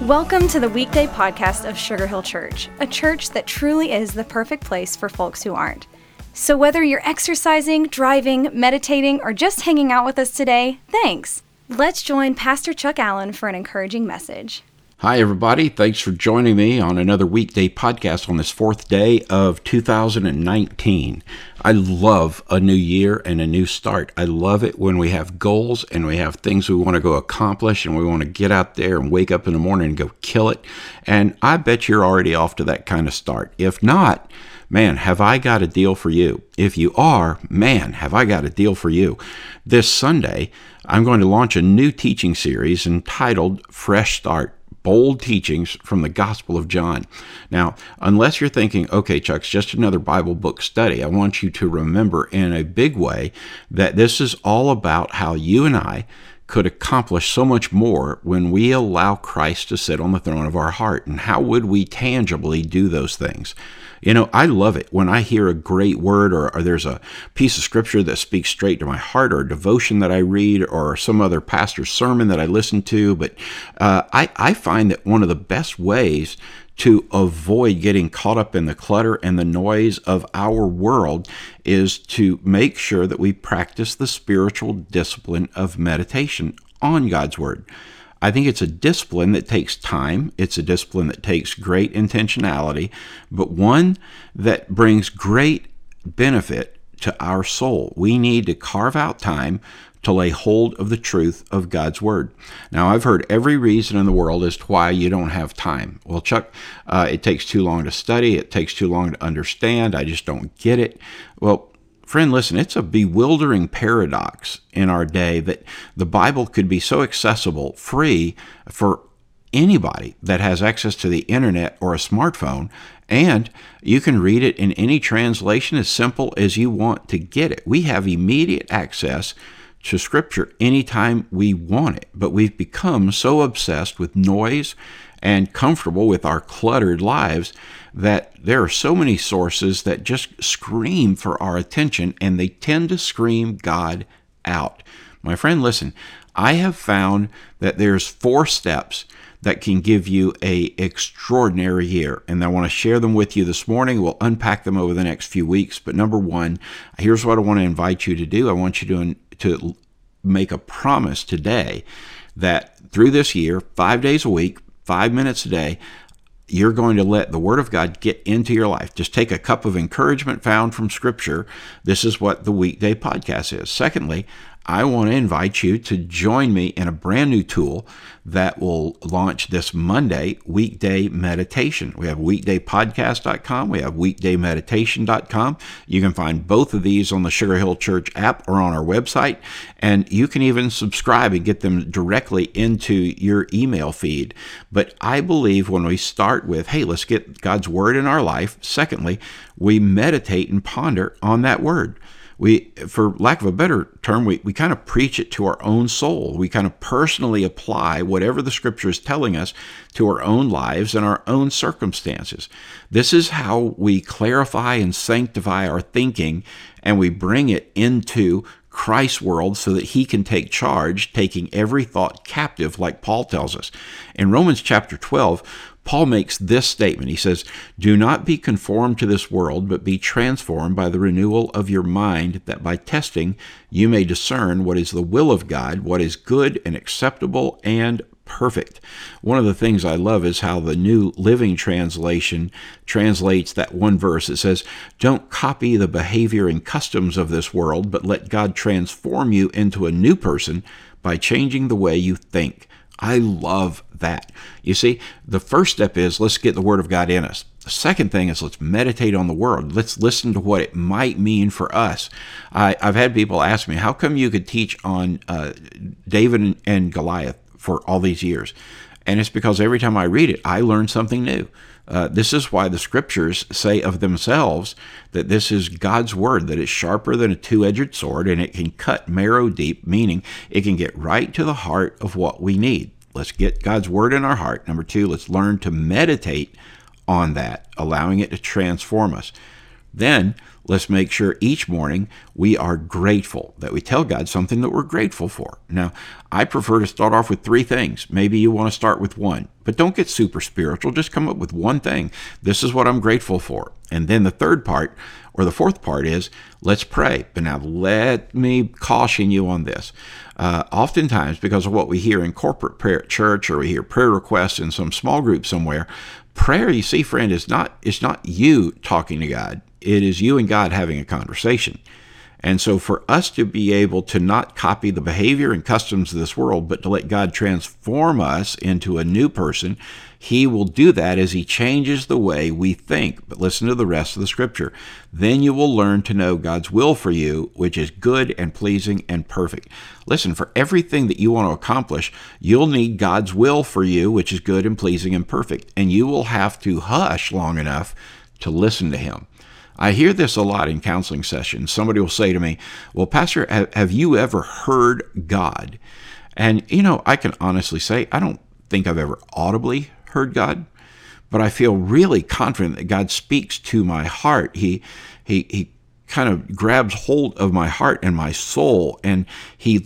Welcome to the weekday podcast of Sugar Hill Church, a church that truly is the perfect place for folks who aren't. So whether you're exercising, driving, meditating, or just hanging out with us today, thanks. Let's join Pastor Chuck Allen for an encouraging message. Hi, everybody. Thanks for joining me on another weekday podcast on this fourth day of 2019. I love a new year and a new start. I love it when we have goals and we have things we want to go accomplish and we want to get out there and wake up in the morning and go kill it. And I bet you're already off to that kind of start. If not, man, have I got a deal for you. If you are, man, have I got a deal for you. This Sunday, I'm going to launch a new teaching series entitled Fresh Start. Bold teachings from the Gospel of John. Now, unless you're thinking, okay, Chuck, it's just another Bible book study, I want you to remember in a big way that this is all about how you and I could accomplish so much more when we allow Christ to sit on the throne of our heart. And how would we tangibly do those things? You know, I love it when I hear a great word or there's a piece of scripture that speaks straight to my heart, or a devotion that I read, or some other pastor's sermon that I listen to. But I find that one of the best ways to avoid getting caught up in the clutter and the noise of our world is to make sure that we practice the spiritual discipline of meditation on God's Word. I think it's a discipline that takes time. It's a discipline that takes great intentionality, but one that brings great benefit to our soul. We need to carve out time to lay hold of the truth of God's Word. Now, I've heard every reason in the world as to why you don't have time. Well, Chuck, it takes too long to study. It takes too long to understand. I just don't get it. Well, friend, listen, it's a bewildering paradox in our day that the Bible could be so accessible, free for anybody that has access to the internet or a smartphone, and you can read it in any translation as simple as you want to get it. We have immediate access to Scripture anytime we want it, but we've become so obsessed with noise and comfortable with our cluttered lives that there are so many sources that just scream for our attention, and they tend to scream God out. My friend, listen, I have found that there's 4 steps that can give you an extraordinary year, and I want to share them with you this morning. We'll unpack them over the next few weeks, but number 1, here's what I want to invite you to do. I want you to make a promise today that through this year, 5 days a week, 5 minutes a day, you're going to let the Word of God get into your life. Just take a cup of encouragement found from Scripture. This is what the weekday podcast is. Secondly, I want to invite you to join me in a brand new tool that will launch this Monday, Weekday Meditation. We have weekdaypodcast.com. We have weekdaymeditation.com. You can find both of these on the Sugar Hill Church app or on our website, and you can even subscribe and get them directly into your email feed. But I believe when we start with, hey, let's get God's Word in our life. Secondly, we meditate and ponder on that Word. We, for lack of a better term, we kind of preach it to our own soul. We kind of personally apply whatever the Scripture is telling us to our own lives and our own circumstances. This is how we clarify and sanctify our thinking, and we bring it into Christ's world so that he can take charge, taking every thought captive, like Paul tells us. In Romans chapter 12, Paul makes this statement. He says, "Do not be conformed to this world, but be transformed by the renewal of your mind, that by testing you may discern what is the will of God, what is good and acceptable and perfect." One of the things I love is how the New Living Translation translates that one verse. It says, "Don't copy the behavior and customs of this world, but let God transform you into a new person by changing the way you think." I love that. You see, the first step is let's get the Word of God in us. The second thing is let's meditate on the Word. Let's listen to what it might mean for us. I've had people ask me, how come you could teach on David and Goliath for all these years? And it's because every time I read it, I learn something new. This is why the Scriptures say of themselves that this is God's Word, that it's sharper than a two-edged sword, and it can cut marrow deep, meaning it can get right to the heart of what we need. Let's get God's Word in our heart. Number 2, let's learn to meditate on that, allowing it to transform us. Then let's make sure each morning we are grateful, that we tell God something that we're grateful for. Now, I prefer to start off with 3 things. Maybe you want to start with 1, but don't get super spiritual. Just come up with 1 thing. This is what I'm grateful for. And then the 3rd part, or the 4th part is, let's pray. But now let me caution you on this. Oftentimes, because of what we hear in corporate prayer at church, or we hear prayer requests in some small group somewhere, prayer, you see, friend, it's not you talking to God. It is you and God having a conversation. And so for us to be able to not copy the behavior and customs of this world, but to let God transform us into a new person, He will do that as He changes the way we think. But listen to the rest of the scripture. Then you will learn to know God's will for you, which is good and pleasing and perfect. Listen, for everything that you want to accomplish, you'll need God's will for you, which is good and pleasing and perfect. And you will have to hush long enough to listen to Him. I hear this a lot in counseling sessions. Somebody will say to me, well, Pastor, have you ever heard God? And, I can honestly say, I don't think I've ever audibly heard God, but I feel really confident that God speaks to my heart. He kind of grabs hold of my heart and my soul, and he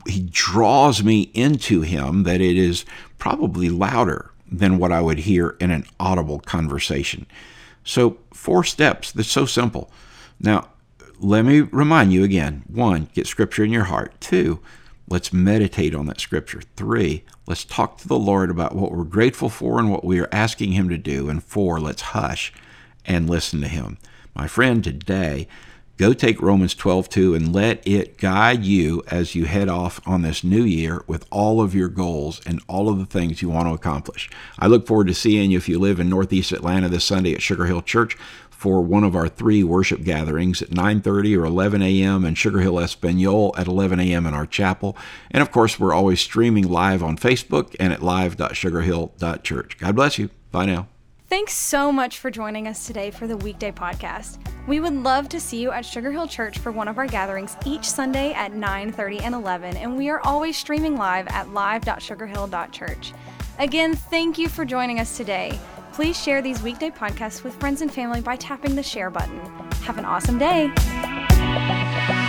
draws me into Him, that it is probably louder than what I would hear in an audible conversation. So 4 steps. That's so simple. Now, let me remind you again. 1, get scripture in your heart. 2, let's meditate on that scripture. 3, let's talk to the Lord about what we're grateful for and what we are asking Him to do. And 4, let's hush and listen to Him. My friend, today, go take Romans 12:2 and let it guide you as you head off on this new year with all of your goals and all of the things you want to accomplish. I look forward to seeing you if you live in Northeast Atlanta this Sunday at Sugar Hill Church for one of our 3 worship gatherings at 9:30 or 11 a.m. and Sugar Hill Espanol at 11 a.m. in our chapel. And of course, we're always streaming live on Facebook and at live.sugarhill.church. God bless you. Bye now. Thanks so much for joining us today for the Weekday Podcast. We would love to see you at Sugar Hill Church for one of our gatherings each Sunday at 9:30 and 11, and we are always streaming live at live.sugarhill.church. Again, thank you for joining us today. Please share these Weekday Podcasts with friends and family by tapping the share button. Have an awesome day.